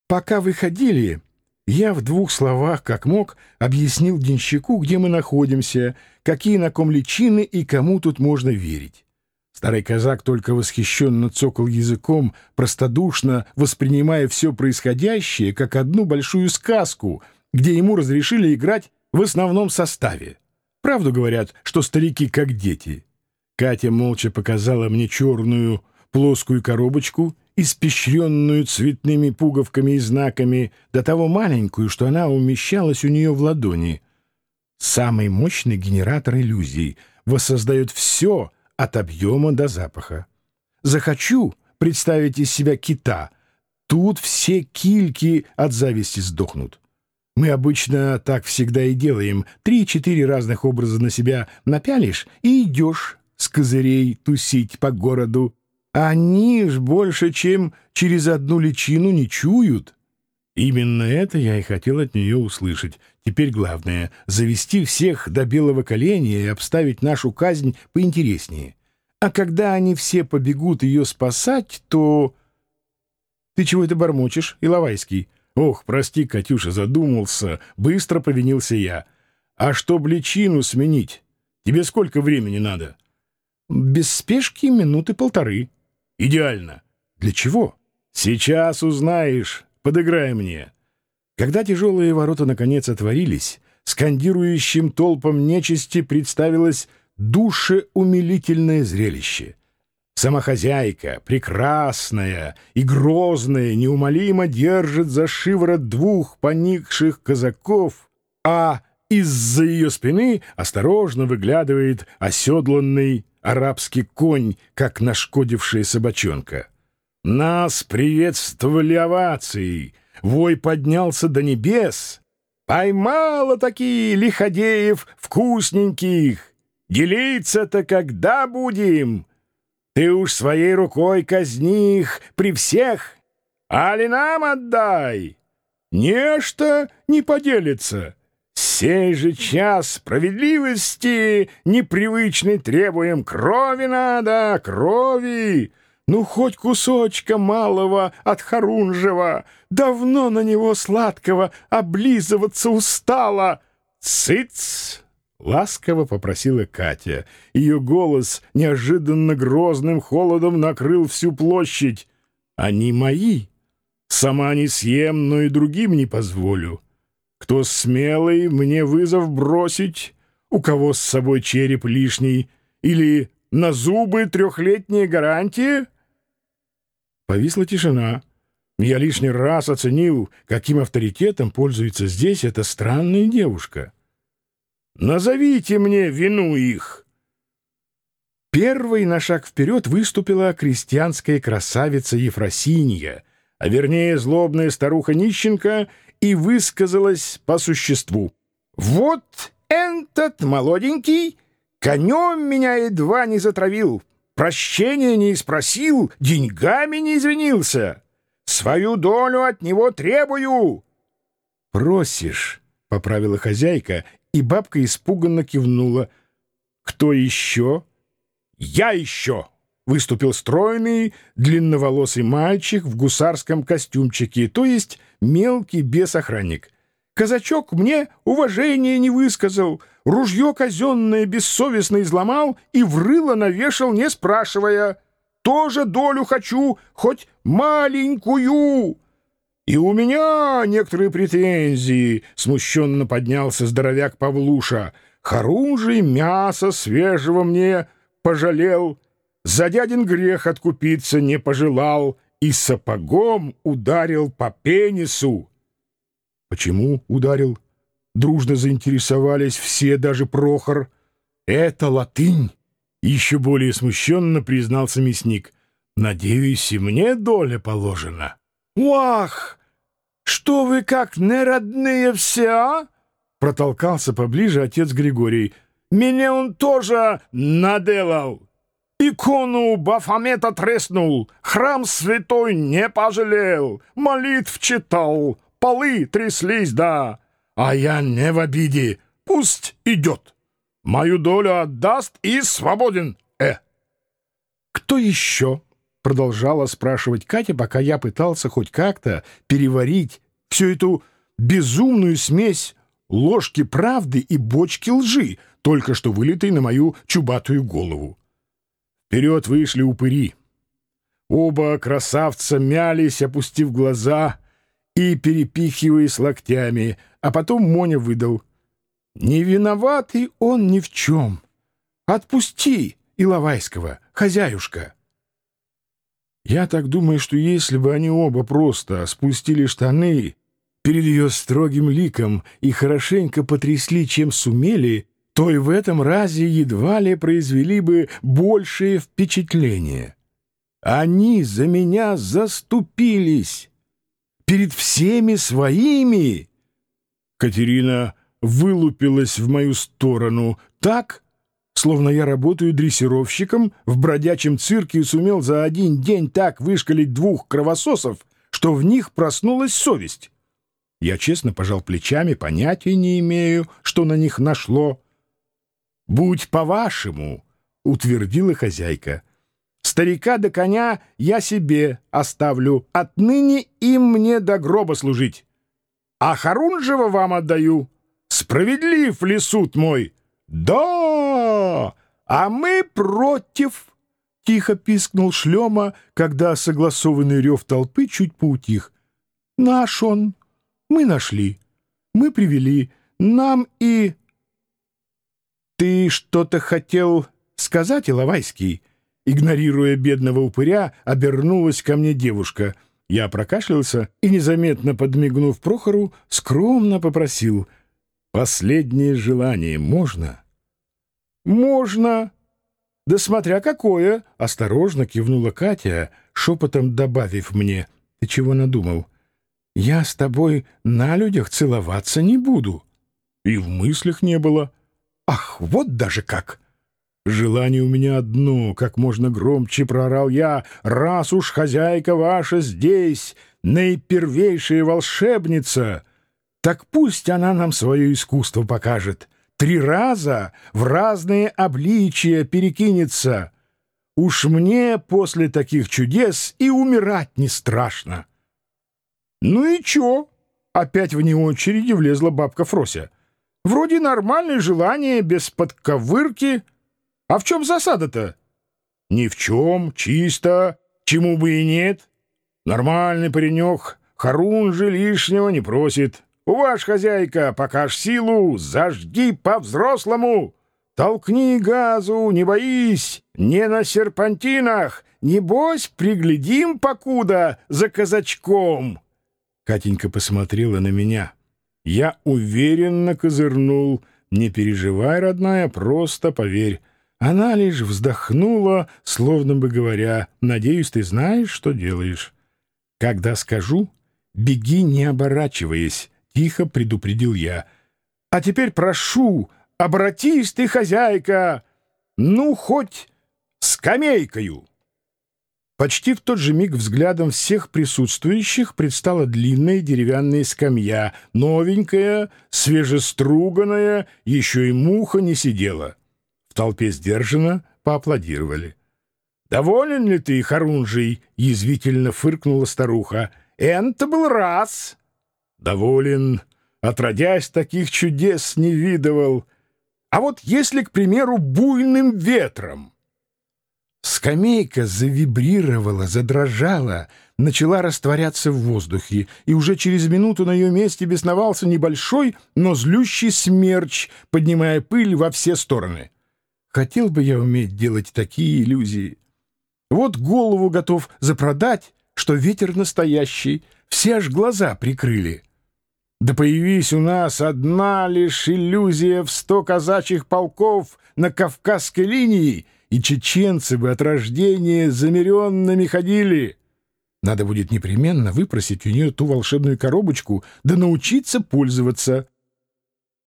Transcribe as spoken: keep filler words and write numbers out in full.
Пока вы ходили, я в двух словах, как мог, объяснил денщику, где мы находимся, какие на ком личины и кому тут можно верить. Старый казак только восхищенно цокал языком, простодушно воспринимая все происходящее как одну большую сказку, где ему разрешили играть в основном составе. Правду говорят, что старики как дети. Катя молча показала мне черную плоскую коробочку, испещренную цветными пуговками и знаками, до того маленькую, что она умещалась у нее в ладони. Самый мощный генератор иллюзий воссоздает все от объема до запаха. Захочу представить из себя кита, тут все кильки от зависти сдохнут. Мы обычно так всегда и делаем. Три-четыре разных образа на себя напялишь и идешь с козырей тусить по городу. Они ж больше, чем через одну личину, не чуют. Именно это я и хотел от нее услышать. Теперь главное — завести всех до белого коленя и обставить нашу казнь поинтереснее. А когда они все побегут ее спасать, то... Ты чего это бормочешь, Иловайский? Ох, прости, Катюша, задумался. Быстро повинился я. А чтоб личину сменить, тебе сколько времени надо? Без спешки минуты полторы. Идеально. Для чего? Сейчас узнаешь. Подыграй мне. Когда тяжелые ворота наконец отворились, скандирующим толпам нечисти представилось душеумилительное зрелище. Сама хозяйка, прекрасная и грозная, неумолимо держит за шиворот двух поникших казаков, а из-за ее спины осторожно выглядывает оседланный арабский конь, как нашкодившая собачонка. Нас приветствовали овацией. Вой поднялся до небес. Поймала такие лиходеев вкусненьких. Делиться-то когда будем? Ты уж своей рукой казни их при всех, али нам отдай. Нечто не поделится. Сей же час справедливости непривычной требуем. Крови надо, крови. Ну, хоть кусочка малого от Харунжева. Давно на него сладкого облизываться устала. Цыц! — ласково попросила Катя. Ее голос неожиданно грозным холодом накрыл всю площадь. «Они мои. Сама не съем, но и другим не позволю. Кто смелый, мне вызов бросить, у кого с собой череп лишний, или на зубы трехлетняя гарантия?» Повисла тишина. Я лишний раз оценил, каким авторитетом пользуется здесь эта странная девушка. «Назовите мне вину их!» Первой на шаг вперед выступила крестьянская красавица Ефросинья, а вернее злобная старуха Нищенко, и высказалась по существу. «Вот этот молоденький конем меня едва не затравил, прощения не спросил, деньгами не извинился. Свою долю от него требую!» «Просишь», — поправила хозяйка, и бабка испуганно кивнула. «Кто еще?» «Я еще!» — выступил стройный, длинноволосый мальчик в гусарском костюмчике, то есть мелкий бес-охранник. «Казачок мне уважения не высказал, ружье казенное бессовестно изломал и в рыло навешал, не спрашивая. Тоже долю хочу, хоть маленькую!» «И у меня некоторые претензии», — смущенно поднялся здоровяк Павлуша. «Харунжий мясо свежего мне пожалел, за дядин грех откупиться не пожелал и сапогом ударил по пенису». «Почему ударил?» — дружно заинтересовались все, даже Прохор. «Это латынь», — еще более смущенно признался мясник. «Надеюсь, и мне доля положена». «Уах! Что вы как неродные все, а?» — протолкался поближе отец Григорий. «Меня он тоже наделал. Икону Бафомета треснул, храм святой не пожалел, молитв читал, полы тряслись, да. А я не в обиде, пусть идет. Мою долю отдаст и свободен, э». «Кто еще?» — продолжала спрашивать Катя, пока я пытался хоть как-то переварить всю эту безумную смесь ложки правды и бочки лжи, только что вылитой на мою чубатую голову. Вперед вышли упыри. Оба красавца мялись, опустив глаза и перепихиваясь локтями, а потом Моня выдал: «Не виноватый он ни в чем. Отпусти Иловайского, хозяюшка». Я так думаю, что если бы они оба просто спустили штаны перед ее строгим ликом и хорошенько потрясли, чем сумели, то и в этом разе едва ли произвели бы большее впечатление. Они за меня заступились перед всеми своими. Катерина вылупилась в мою сторону так, словно я работаю дрессировщиком в бродячем цирке и сумел за один день так вышкалить двух кровососов, что в них проснулась совесть. Я честно пожал плечами, понятия не имею, что на них нашло. «Будь по-вашему», — утвердила хозяйка. «Старика до коня я себе оставлю, отныне им мне до гроба служить. А Харунжева вам отдаю. Справедлив ли суд мой?» «Да, а мы против», — тихо пискнул Шлема, когда согласованный рев толпы чуть поутих. «Наш он. Мы нашли. Мы привели. Нам и...» «Ты что-то хотел сказать, Иловайский?» Игнорируя бедного упыря, обернулась ко мне девушка. Я прокашлялся и, незаметно подмигнув Прохору, скромно попросил: «Последнее желание можно?» «Можно. Да смотря какое!» — осторожно кивнула Катя, шепотом добавив мне: «Ты чего надумал? Я с тобой на людях целоваться не буду». И в мыслях не было. «Ах, вот даже как!» «Желание у меня одно», — как можно громче проорал я: «раз уж хозяйка ваша здесь, наипервейшая волшебница, так пусть она нам свое искусство покажет, три раза в разные обличия перекинется. Уж мне после таких чудес и умирать не страшно». «Ну и чё?» — опять вне очереди влезла бабка Фрося. «Вроде нормальное желание, без подковырки. А в чем засада-то?» «Ни в чем, чисто, чему бы и нет. Нормальный паренек, Харунжи лишнего не просит. У ваш хозяйка, покажь силу, зажги по-взрослому. Толкни газу, не боись, не на серпантинах. Небось, приглядим покуда за казачком». Катенька посмотрела на меня. Я уверенно козырнул: «Не переживай, родная, просто поверь». Она лишь вздохнула, словно бы говоря: «Надеюсь, ты знаешь, что делаешь». «Когда скажу, беги, не оборачиваясь», — тихо предупредил я. «А теперь прошу, обратись ты, хозяйка, ну, хоть скамейкою». Почти в тот же миг взглядом всех присутствующих предстала длинная деревянная скамья, новенькая, свежеструганная, еще и муха не сидела. В толпе сдержанно поаплодировали. «Доволен ли ты, Харунжий?» — язвительно фыркнула старуха. «Это был раз». «Доволен. Отродясь, таких чудес не видывал. А вот если, к примеру, буйным ветром?» Скамейка завибрировала, задрожала, начала растворяться в воздухе, и уже через минуту на ее месте бесновался небольшой, но злющий смерч, поднимая пыль во все стороны. Хотел бы я уметь делать такие иллюзии. Вот голову готов запродать, что ветер настоящий, все аж глаза прикрыли. Да появись у нас одна лишь иллюзия в сто казачьих полков на Кавказской линии, и чеченцы бы от рождения замеренными ходили. Надо будет непременно выпросить у нее ту волшебную коробочку, да научиться пользоваться.